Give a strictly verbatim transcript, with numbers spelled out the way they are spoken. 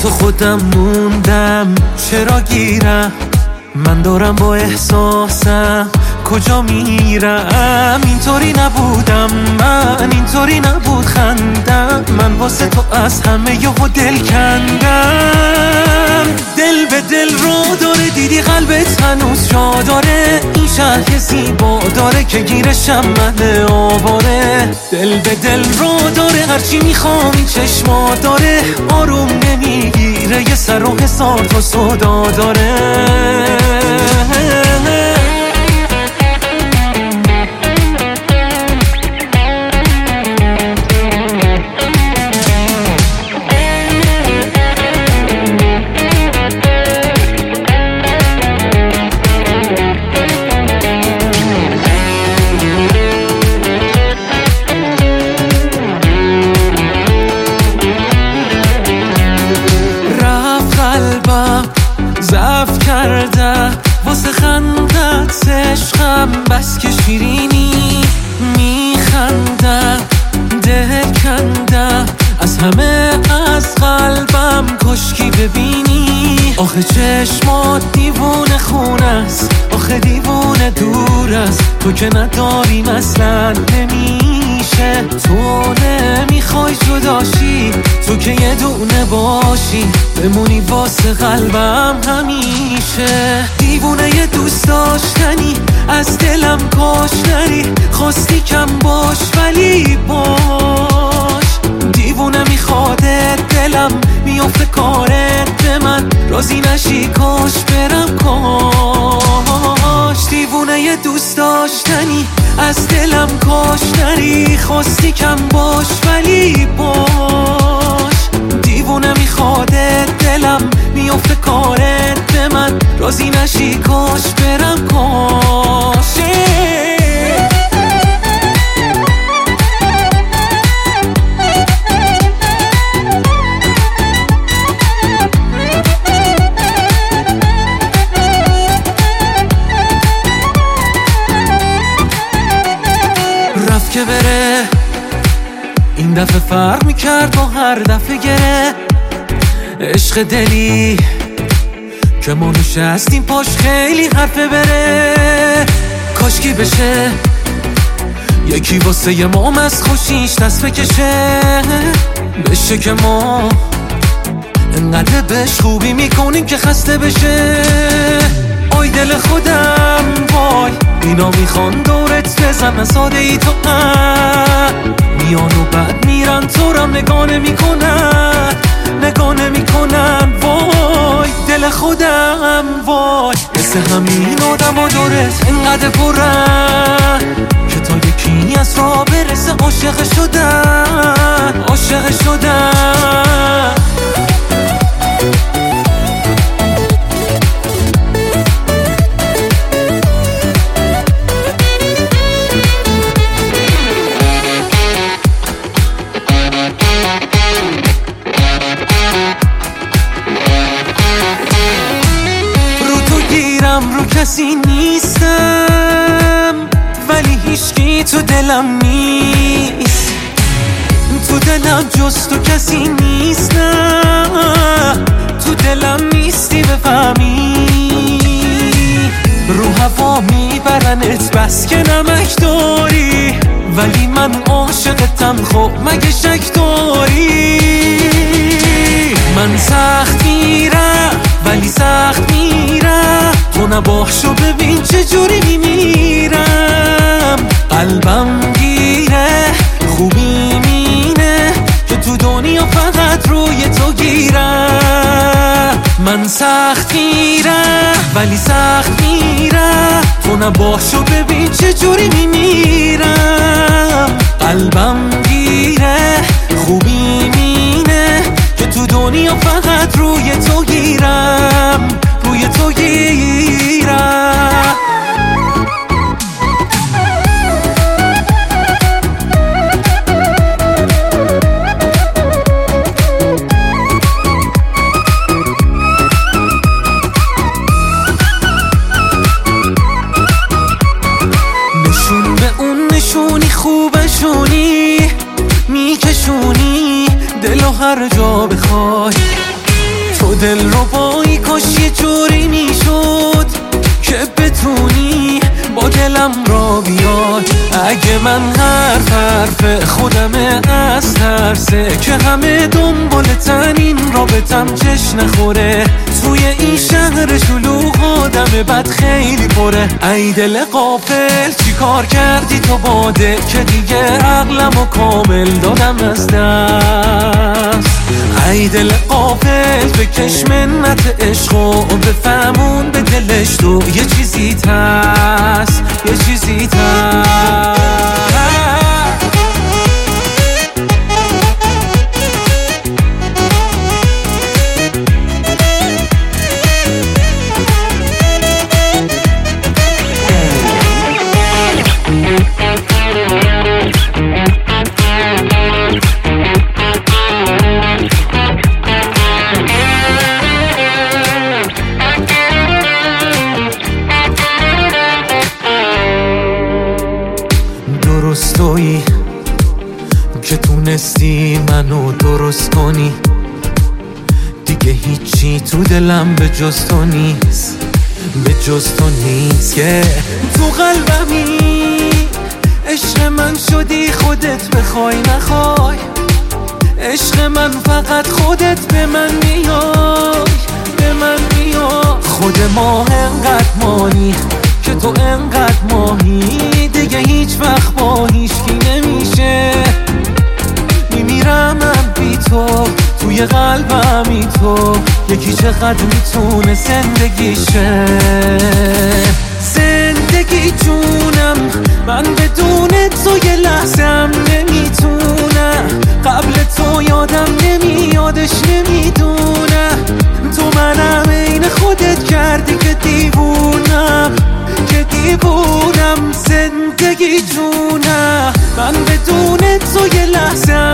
تو خودم موندم، چرا گیرم؟ من دارم با احساسم کجا میرم؟ اینطوری نبودم من، اینطوری نبود خندم، من واسه تو از همه یهو دل کندم. دل به دل رو داره، دیدی قلبت هنوز جا داره، این شهر زیبا داره که گیرشم من آواره. دل به دل رو داره، هرچی میخوام این چشما داره، آروم نمیگیره، یه سر و حسار تو صدا داره. ضعف کرده واسه خندت عشقم، بس که شیرینی میخنده، دل کنده از همه، از قلبم کشکی ببینی. آخه چشمات دیوونه خونه است، آخه دیوونه دور است، تو که نداریم اصلا نمیشه. تو نمیخوای جداشی، تو که یه دونه باشی، بمونی واسه قلبم همیشه. دیوونه یه دوست داشتنی، از دلم کاش نری، خواستی کم باش ولی باش. دیوونه میخوادت، دلم میافته کارت به من، راضی نشی کاش برم کاش. دیوونه یه دوست داشتنی، از دلم کاش نری، خواستی کم باش ولی باش. دیوونه میخوادت، دلم میافته کارت به من، راضی نشی کاش برم کاش. رفت که بره، این دفعه فرق میکرد با هر دفعه گره. عشق دلی که ما نشستیم پاش خیلی حرفه بره. کاشکی بشه یکی واسه یه مام از خوشیش دست بکشه، بشه که ما انقدر بهش خوبی میکنیم که خسته بشه. آی دل خودم وای، اینا میخوان دورت بزنن ساده ای تو هم، میان و بعد میرن تو رم نگاه نمیکنن، نگاه نمیکنن. وای دل خودم وای، مثل همین آدم و دورت انقدر پرن که تا یکی از را برسه عاشق شدن، عاشق شدن. رو کسی نیستم ولی هیچکی تو دلم نیست، تو دلم جز تو کسی نیست، نه تو دلم نیستی بفهمی. رو هوا میبرنت بس که نمک داری، ولی من عاشقتم خب مگه شک داری؟ من سخت میرم ولی سخت میرم، تو نباشو ببین چجوری میمیرم. قلبم گیره خوبی مینه که تو دنیا فقط روی تو گیرم. من سخت میرم ولی سخت میرم، تو نباشو ببین چجوری میمیرم. قلبم گیره خوبی مینه که تو دنیا فقط روی تو گیرم، روی تو گیرم. نشون به اون نشونی خوبشونی، میکشونی دلو هر جا بخوای. دل رو بایی کاش یه جوری میشد که بتونی با دلم را بیاد. اگه من حرف حرف خودمه از ترسه که همه دنبالتن این رابطم جشن نخوره. توی این شهر شلوغ آدم بد خیلی پره. ای دل غافل چی کار کردی تو باده که دیگه عقلمو کامل دادم از دست. ای دل غافل بکش منت عشق و بفهمون به دلش تو یه چیزی هست، یه چیزی هست. درست تویی که تونستی منو درست کنی. دیگه هیچی تو دلم به جز تو نیست، به جز تو نیست. که تو قلبمی عشق من شدی خودت بخوای نخوای. عشق من فقط خودت به من میای، به من میای. خود ما انقدر مانی که تو انقدر ماهی. دیگه هیچ وقت با هیچکی نمیشه. میمیرم من بی تو توی قلبمی تو. یکی چقدر میتونه زندگیشه. زندگی جونم من بدون تو یه لحظه هم نمیتونم. قبل تو یادم نمیادش نمیدونه. تو منم عین خودت کردی که دیوونم، که دیوونم. زندگی جونم من بدون تو یه لحظه